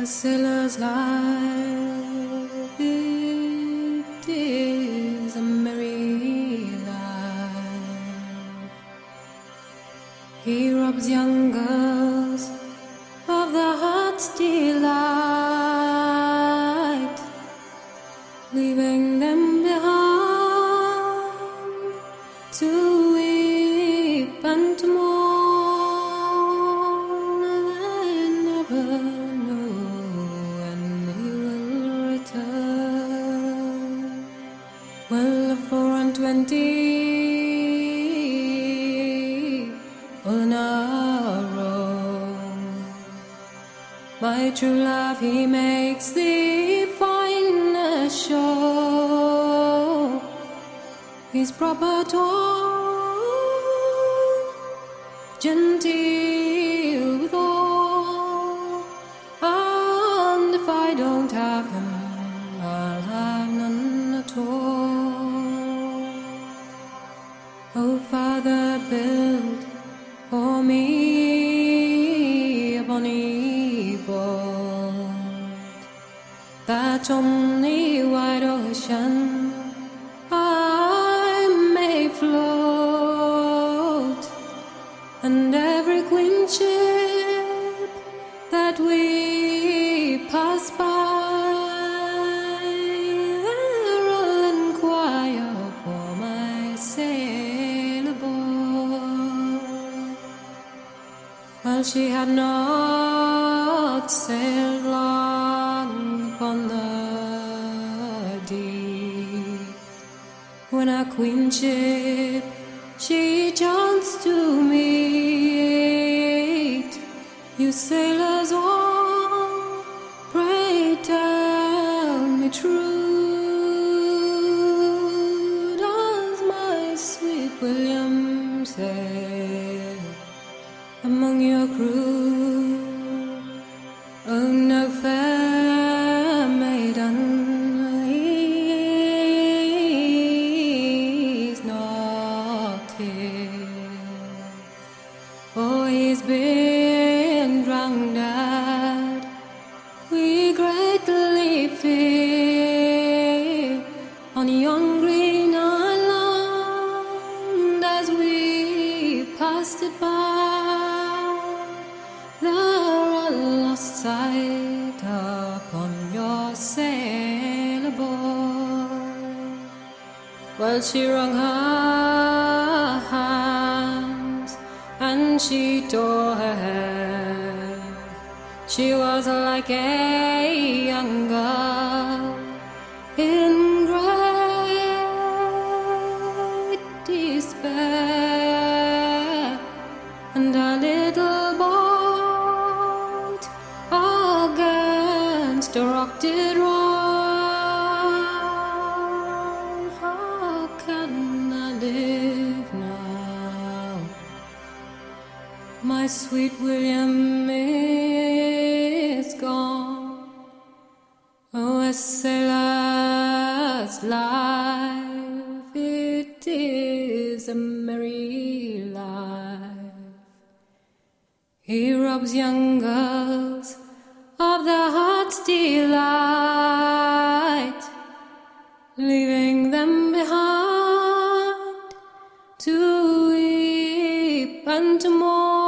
A sailor's life, it is a merry life. He robs young girls of the heart's delight, leaving them behind to weep and to mourn. They never know when he will return. Well, 4 and 20 all in a row, my true love, he makes the finest show. His proper tone, genteel withal, and if I don't have him, I'll have none at all. Oh, Father, build for me a bonny boat, that on the wide ocean I may float, and every queen ship that we pass by, there I'll inquire for my sailor boy. Well, she had not sailed long upon the deep, when a queen ship she chanced to meet. You sailors all, pray tell me true, does my sweet William sail among your crew? Oh, no, fair maiden, he's not here, for he's been drowned out, we greatly fear, on yon green island as we passed it by. There I lost sight upon your sailor boy. Well, she wrung her hands and she tore her hair. She was like a young girl in great despair, and a little boat against a rock did run. How can I live now? My sweet William is gone. Oh, a sailor's life, it is a merry life. He robs young girls of their heart's delight, leaving them behind to weep and to mourn.